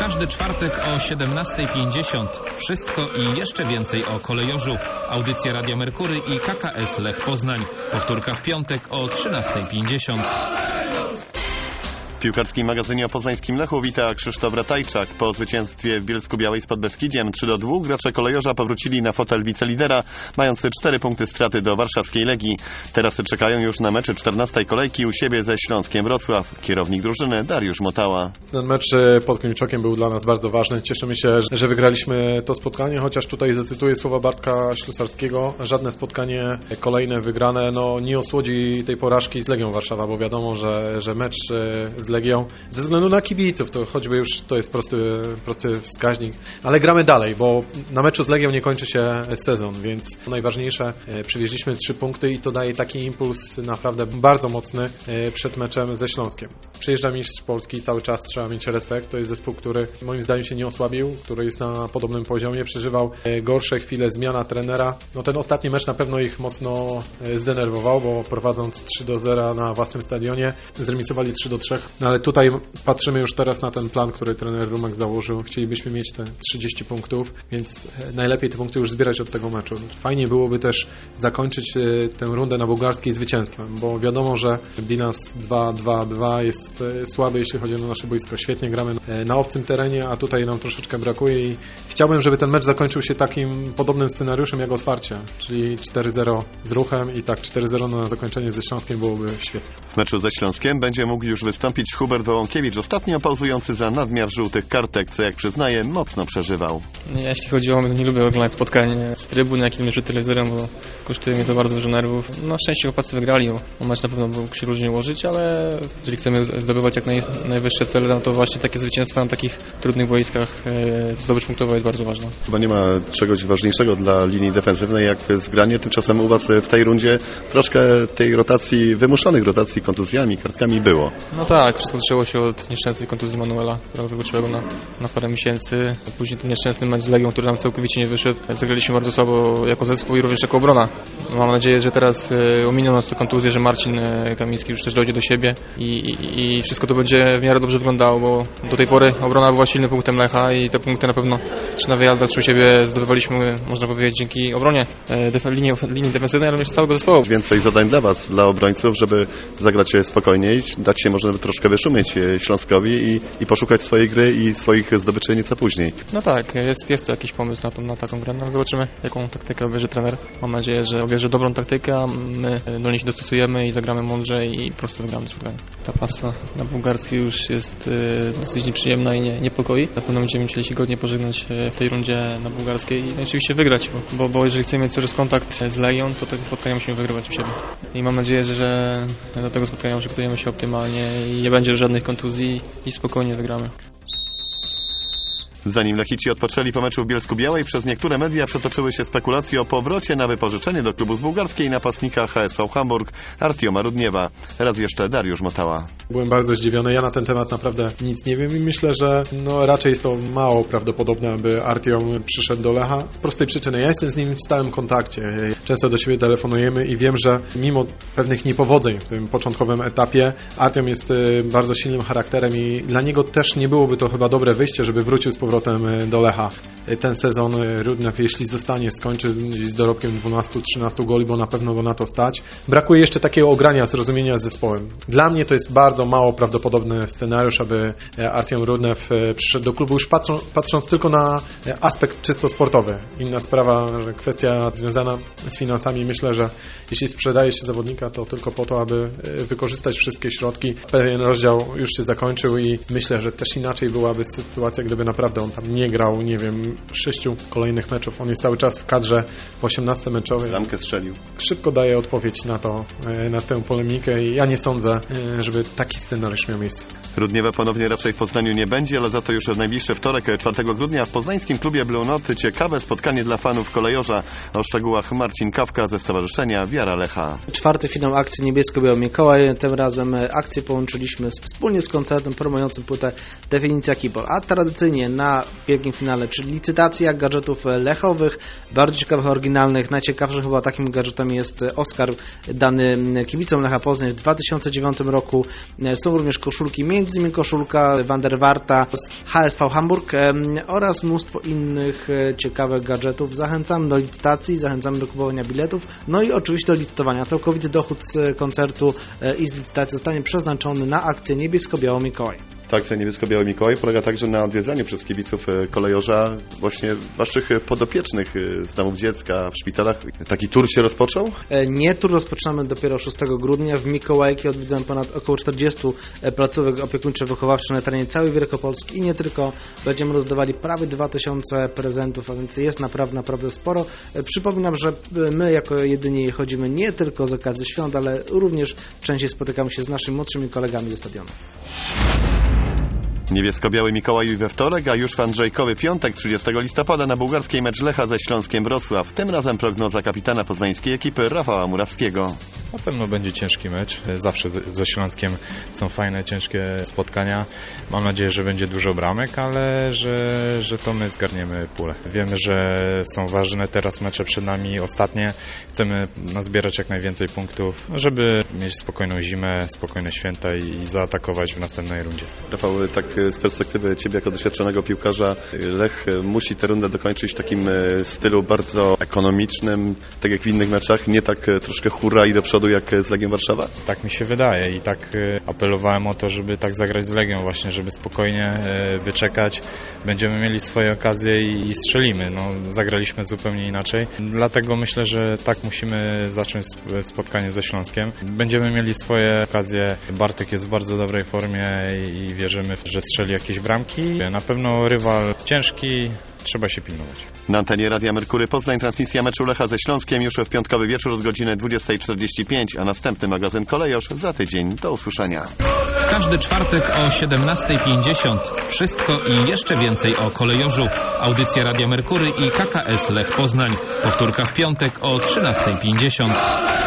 każdy czwartek o 17:50. Wszystko i jeszcze więcej o kolejorzu. Audycja Radia Merkury i KKS Lech Poznań. Powtórka w piątek o 13:50. W piłkarskim magazynie o poznańskim Lechu wita Krzysztof Ratajczak. Po zwycięstwie w Bielsku-Białej z Podbeskidziem 3-2 gracze kolejorza powrócili na fotel wicelidera, mając 4 punkty straty do warszawskiej Legii. Teraz czekają już na mecze 14. kolejki u siebie ze Śląskiem Wrocław. Kierownik drużyny Dariusz Motała. Ten mecz pod Klimczokiem był dla nas bardzo ważny. Cieszymy się, że wygraliśmy to spotkanie, chociaż tutaj zacytuję słowa Bartka Ślusarskiego. Żadne spotkanie kolejne wygrane nie osłodzi tej porażki z Legią Warszawa, bo wiadomo, że mecz z Legią, ze względu na kibiców, to choćby już to jest prosty wskaźnik, ale gramy dalej, bo na meczu z Legią nie kończy się sezon, więc najważniejsze, przywieźliśmy 3 punkty i to daje taki impuls naprawdę bardzo mocny przed meczem ze Śląskiem. Przyjeżdża mistrz Polski, cały czas trzeba mieć respekt, to jest zespół, który moim zdaniem się nie osłabił, który jest na podobnym poziomie, przeżywał gorsze chwile, zmiana trenera. Ten ostatni mecz na pewno ich mocno zdenerwował, bo prowadząc 3-0 na własnym stadionie, zremisowali 3-3. Ale tutaj patrzymy już teraz na ten plan, który trener Rumek założył. Chcielibyśmy mieć te 30 punktów, więc najlepiej te punkty już zbierać od tego meczu. Fajnie byłoby też zakończyć tę rundę na bułgarskiej zwycięstwem, bo wiadomo, że bilans 2-2-2 jest słaby, jeśli chodzi o nasze boisko. Świetnie gramy na obcym terenie, a tutaj nam troszeczkę brakuje i chciałbym, żeby ten mecz zakończył się takim podobnym scenariuszem jak otwarcie, czyli 4-0 z Ruchem i tak 4-0 na zakończenie ze Śląskiem byłoby świetnie. W meczu ze Śląskiem będzie mógł już wystąpić Hubert Wołąkiewicz, ostatnio pauzujący za nadmiar żółtych kartek, co jak przyznaje, mocno przeżywał. Jeśli chodzi o mnie, nie lubię oglądać spotkań z trybun, jak i meczu telewizorem, bo kosztuje mnie to bardzo dużo nerwów. Na szczęście chłopacy wygrali, bo mecz na pewno mógł się różnie ułożyć, ale jeżeli chcemy zdobywać jak najwyższe cele, to właśnie takie zwycięstwa na takich trudnych boiskach, zdobycz punktowa jest bardzo ważna. Chyba nie ma czegoś ważniejszego dla linii defensywnej jak zgranie, tymczasem u Was w tej rundzie troszkę tej rotacji, wymuszonych rotacji kontuzjami, kartkami było. No tak, wszystko zaczęło się od nieszczęsnej kontuzji Manuela, którego wyłączyła go na parę miesięcy. Później ten nieszczęsny mecz z Legią, który nam całkowicie nie wyszedł. Zagraliśmy bardzo słabo jako zespół i również jako obrona. Mam nadzieję, że teraz ominą nas tę kontuzję, że Marcin Kamiński już też dojdzie do siebie i wszystko to będzie w miarę dobrze wyglądało, bo do tej pory obrona była silnym punktem Lecha i te punkty na pewno czy na wyjazdach, czy u siebie zdobywaliśmy, można powiedzieć, dzięki obronie linii defensywnej, ale również całego zespołu. Więcej zadań dla Was, dla obrońców, żeby zagrać spokojniej, dać się może troszkę wyszumieć Śląskowi i poszukać swojej gry i swoich zdobyczy nieco później. No tak, jest to jakiś pomysł na taką grę. No, zobaczymy, jaką taktykę obierze trener. Mam nadzieję, że obierze dobrą taktykę, a my do niej się dostosujemy i zagramy mądrze i po prostu wygramy spotkanie. Ta pasa na bułgarskiej już jest dosyć nieprzyjemna i niepokoi. Na pewno będziemy musieli się godnie pożegnać w tej rundzie na bułgarskiej i oczywiście wygrać, bo jeżeli chcemy mieć coraz kontakt z Legią, to tego spotkania musimy wygrywać u siebie. I mam nadzieję, że do tego spotkania przygotujemy się optymalnie i nie będzie żadnych kontuzji i spokojnie wygramy. Zanim Lechici odpoczęli po meczu w Bielsku-Białej, przez niektóre media przetoczyły się spekulacje o powrocie na wypożyczenie do klubu z bułgarskiej napastnika HSV Hamburg Artioma Rudniewa. Raz jeszcze Dariusz Motała. Byłem bardzo zdziwiony. Ja na ten temat naprawdę nic nie wiem i myślę, że raczej jest to mało prawdopodobne, aby Artiom przyszedł do Lecha z prostej przyczyny. Ja jestem z nim w stałym kontakcie. Często do siebie telefonujemy i wiem, że mimo pewnych niepowodzeń w tym początkowym etapie, Artiom jest bardzo silnym charakterem i dla niego też nie byłoby to chyba dobre wyjście, żeby wrócił z powrotem do Lecha. Ten sezon Rudniew, jeśli zostanie, skończy z dorobkiem 12-13 goli, bo na pewno go na to stać. Brakuje jeszcze takiego ogrania, zrozumienia z zespołem. Dla mnie to jest bardzo mało prawdopodobny scenariusz, aby Artiom Rudniew przyszedł do klubu, już patrząc tylko na aspekt czysto sportowy. Inna sprawa, że kwestia związana z finansami. Myślę, że jeśli sprzedaje się zawodnika, to tylko po to, aby wykorzystać wszystkie środki. Pewien rozdział już się zakończył i myślę, że też inaczej byłaby sytuacja, gdyby naprawdę on tam nie grał, 6 kolejnych meczów. On jest cały czas w kadrze w 18 meczowej. Bramkę strzelił. Szybko daje odpowiedź na tę polemikę i ja nie sądzę, żeby taki scenariusz miał miejsce. Rudniewa ponownie raczej w Poznaniu nie będzie, ale za to już w najbliższy wtorek, 4 grudnia w poznańskim klubie Blue Note ciekawe spotkanie dla fanów kolejorza. O szczegółach Marcin Kawka ze Stowarzyszenia Wiara Lecha. 4. finał akcji Niebiesko-Biały Mikołaj. Tym razem akcję połączyliśmy wspólnie z koncertem promującym płytę Definicja Kibol. A tradycyjnie na na wielkim finale, czyli licytacja gadżetów lechowych, bardzo ciekawych, oryginalnych. Najciekawszym chyba takim gadżetem jest Oscar dany kibicom Lecha Poznań w 2009 roku. Są również koszulki, m.in. koszulka Van der Warta z HSV Hamburg oraz mnóstwo innych ciekawych gadżetów. Zachęcamy do licytacji, zachęcamy do kupowania biletów, no i oczywiście do licytowania. Całkowity dochód z koncertu i z licytacji zostanie przeznaczony na akcję Niebiesko-Biały Mikołaj. Ta akcja Niebiesko-Biały Mikołaj polega także na odwiedzaniu przez kibiców kolejorza właśnie waszych podopiecznych z domów dziecka, w szpitalach. Taki tur się rozpoczął? Nie, tur rozpoczynamy dopiero 6 grudnia. W Mikołajki odwiedzamy około 40 placówek opiekuńczo-wychowawczych na terenie całej Wielkopolski i nie tylko. Będziemy rozdawali prawie 2000 prezentów, a więc jest naprawdę sporo. Przypominam, że my jako jedyni chodzimy nie tylko z okazji świąt, ale również częściej spotykamy się z naszymi młodszymi kolegami ze stadionu. Niebiesko-Biały Mikołaj we wtorek, a już w Andrzejkowy piątek 30 listopada na bułgarskiej mecz Lecha ze Śląskiem Wrocław. Tym razem prognoza kapitana poznańskiej ekipy Rafała Murawskiego. Na pewno będzie ciężki mecz. Zawsze ze Śląskiem są fajne, ciężkie spotkania. Mam nadzieję, że będzie dużo bramek, ale że to my zgarniemy pulę. Wiemy, że są ważne teraz mecze przed nami, ostatnie. Chcemy nazbierać jak najwięcej punktów, żeby mieć spokojną zimę, spokojne święta i zaatakować w następnej rundzie. Rafał, tak z perspektywy ciebie jako doświadczonego piłkarza, Lech musi tę rundę dokończyć w takim stylu bardzo ekonomicznym, tak jak w innych meczach, nie tak troszkę hurra i do przodu jak z Legią Warszawa? Tak mi się wydaje i tak apelowałem o to, żeby tak zagrać z Legią właśnie, żeby spokojnie wyczekać. Będziemy mieli swoje okazje i strzelimy. No, zagraliśmy zupełnie inaczej. Dlatego myślę, że tak musimy zacząć spotkanie ze Śląskiem. Będziemy mieli swoje okazje. Bartek jest w bardzo dobrej formie i wierzymy, że strzeli jakieś bramki. Na pewno rywal ciężki, trzeba się pilnować. Na antenie Radia Merkury Poznań transmisja meczu Lecha ze Śląskiem już w piątkowy wieczór od godziny 20:45, a następny magazyn Kolejorz za tydzień. Do usłyszenia. W każdy czwartek o 17:50 wszystko i jeszcze więcej o kolejorzu. Audycja Radia Merkury i KKS Lech Poznań. Powtórka w piątek o 13:50.